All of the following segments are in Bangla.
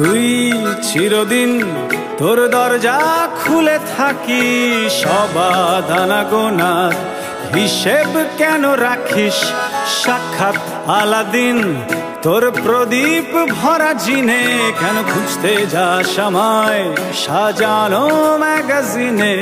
তুই চিরদিন তোর দরজা খুলে থাকি, সবাদানা গোনার হিসেব কেন রাখিস? সাক্ষাৎ আলাদিন তোর প্রদীপ ভরা জিনে, কেন খুঁজতে যাস আমায় সাজানো ম্যাগাজিনে?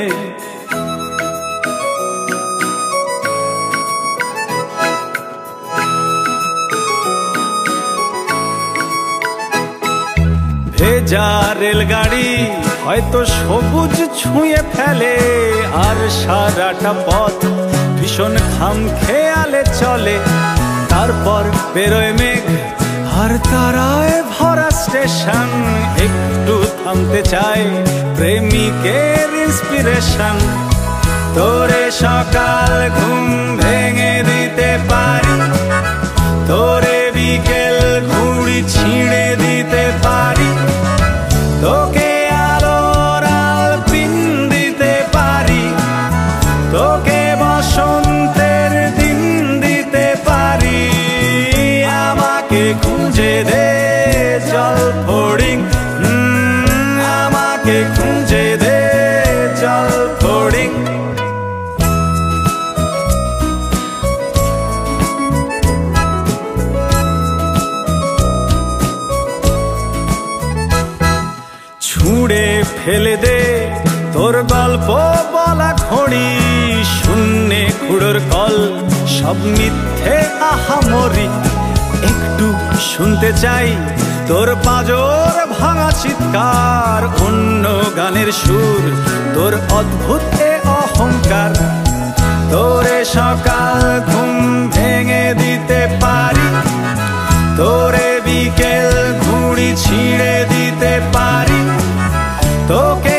ভেজা রেলগাড়ি হয়তো সবুজ ছুঁয়ে ফেলে, আর সারাটা পথ ভীষণ খামখেয়ালে চলে। তারপর বেরোয় মেঘ আর তারায় ভরা স্টেশন, একটু থামতে চাই প্রেমিকের ইন্সপিরেশন। তোরে সকাল ঘুম ভেঙে দিতে পারি, তোরে বিকেল ঘুড়ি ছিঁড়ে দিতে পারি, তোকে আলোর আলপিন দিতে পারি, তোকে বসন্তের দিন দিতে পারি। আমাকে খুঁজে দে জল ফড়িং, আমাকে খুঁজে দে জল ফড়িং। ছুঁড়ে ফেলে দে তোর গল্প বলা খড়ি, শূন্যে খুঁড়োর কল সব মিথ্যে আহামরি। একটু শুনতে চাই তোর পাঁজর ভাঙা চিৎকার, অন্য গানের সুর তোর অদ্ভুত এ অহংকার। তোরে সকাল ঘুম ভেঙে দিতে পারি, তোরে বিকেল ঘুড়ি ছিঁড়ে দিতে পারি, তোকে